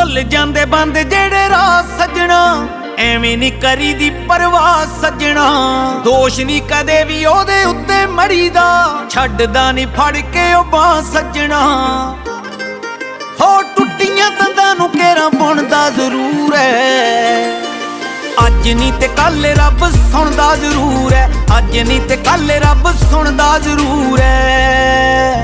ਭੁੱਲ ਜਾਂਦੇ ਬੰਦ ਜਿਹੜੇ ਰਾਹ ਸੱਜਣਾ, ਐਵੇਂ ਨੀ ਕਰੀ ਦੀ ਪਰਵਾਹ ਸੱਜਣਾ। ਦੋਸ਼ ਨੀ ਕਦੇ ਵੀ ਉਹਦੇ ਉੱਤੇ ਮੜੀਦਾ, ਛੱਡਦਾ ਨੀ ਫੜ ਕੇ ਉਹ ਬਾਂਹ ਸੱਜਣਾ। ਹੋ ਟੁੱਟੀਆਂ ਤੰਦਾਂ ਨੂੰ ਕੇਰਾਂ ਬੁਣਦਾ ਜ਼ਰੂਰ ਐ, ਅੱਜ ਨੀ ਤੇ ਕੱਲ ਰੱਬ ਸੁਣਦਾ ਜ਼ਰੂਰ ਐ। ਅੱਜ ਨੀ ਤੇ ਕੱਲ ਰੱਬ ਸੁਣਦਾ ਜ਼ਰੂਰ ਐ।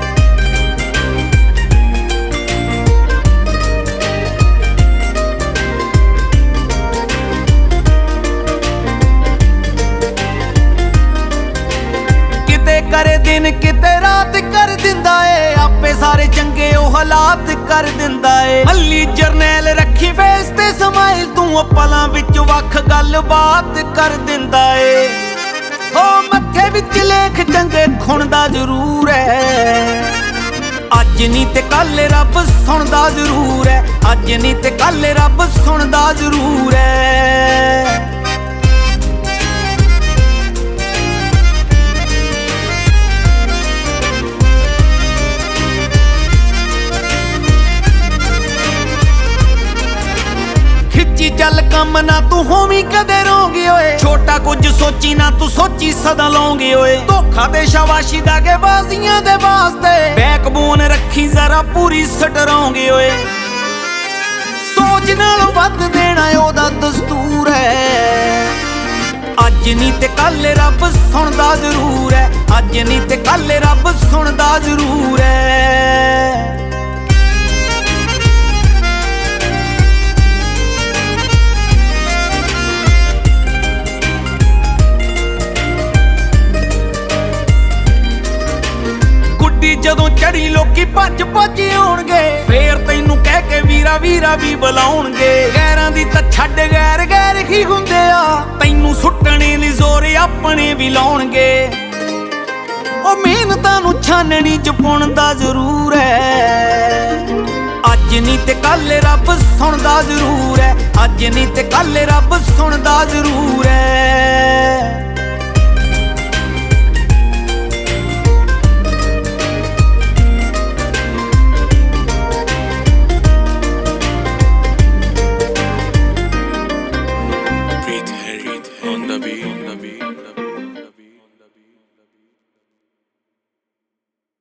ਕਿਤੇ ਕਰੇ ਦਿਨ ਕਿਤੇ ਰਾਤ ਕਰ ਦਿੰਦਾ ਏ, ਆਪੇ ਸਾਰੇ ਚੰਗੇ ਉਹ ਹਾਲਾਤ ਕਰ ਦਿੰਦਾ ਏ। ਮੱਲੀ ਜਰਨੈਲ ਰੱਖੀ ਫੇਸ ਤੇ ਸਮਾਈਲ, ਤੂੰ ਪਲਾਂ ਵਿੱਚ ਵੱਖ ਗੱਲਬਾਤ ਕਰ ਦਿੰਦਾ ਏ। ਹੋ ਮੱਥੇ ਵਿੱਚ ਲੇਖ ਚੰਗੇ ਖੁਣਦਾ ਜ਼ਰੂਰ ਐ, ਅੱਜ ਨੀ ਤੇ ਕੱਲ ਰੱਬ ਸੁਣਦਾ ਜ਼ਰੂਰ ਐ। ਅੱਜ ਨੀ ਤੇ ਕੱਲ ਰੱਬ ਸੁਣਦਾ ਜ਼ਰੂਰ ਐ। ਖਿੱਚੀ ਚੱਲ ਕੰਮ ਨਾ ਤੂੰ ਹੋਵੀਂ ਕਦੇ ਰੋਂਗੀ ਓਏ, ਛੋਟਾ ਕੁਝ ਸੋਚੀ ਨਾ ਤੂੰ ਸੋਚੀ ਸਦਾ ਲਓਂਗੇ ਓਏ। ਧੋਖਾ ਦੇ ਸ਼ਾਬਾਸ਼ੀ ਦਾ ਕੇ ਬਾਜ਼ੀਆਂ ਦੇ ਵਾਸਤੇ, ਬੈਕਬੋਨ ਰੱਖੀ ਜ਼ਰਾ ਪੂਰੀ ਸਟਰੋਂਗੇ ਓਏ। ਸੋਚ ਨਾਲੋਂ ਵੱਧ ਦੇਣਾ ਉਹਦਾ ਦਸਤੂਰ ਐ, ਅੱਜ ਨੀ ਤੇ ਕੱਲ ਰੱਬ ਸੁਣਦਾ ਜ਼ਰੂਰ ਐ। ਅੱਜ ਨੀ ਤੇ ਕੱਲ ਰੱਬ ਸੁਣਦਾ ਜ਼ਰੂਰ ਐ। ਜਦੋਂ ਚੜੀ ਲੋਕੀ ਭੱਜ ਭੱਜ ਆਉਣਗੇ, ਫੇਰ ਤੈਨੂੰ ਕਹਿ ਕੇ ਵੀਰਾ ਵੀਰਾ ਵੀ ਬੁਲਾਉਣਗੇ। ਗੈਰਾਂ ਦੀ ਤਾਂ ਛੱਡ ਗੈਰ ਗੈਰ ਹੀ ਹੁੰਦੇ ਆ, ਤੈਨੂੰ ਸੁੱਟਣੇ ਲਈ ਜ਼ੋਰ ਆਪਣੇ ਵੀ ਲਾਉਣਗੇ। ਉਹ ਮਿਹਨਤਾਂ ਨੂੰ ਛਾਨਣੀ ਚ ਪੁਣਦਾ ਜ਼ਰੂਰ ਐ, ਅੱਜ ਨੀ ਤੇ ਕੱਲ ਰੱਬ ਸੁਣਦਾ ਜ਼ਰੂਰ ਐ। ਅੱਜ ਨੀ ਤੇ ਕੱਲ ਰੱਬ ਸੁਣਦਾ ਜ਼ਰੂਰ ਐ।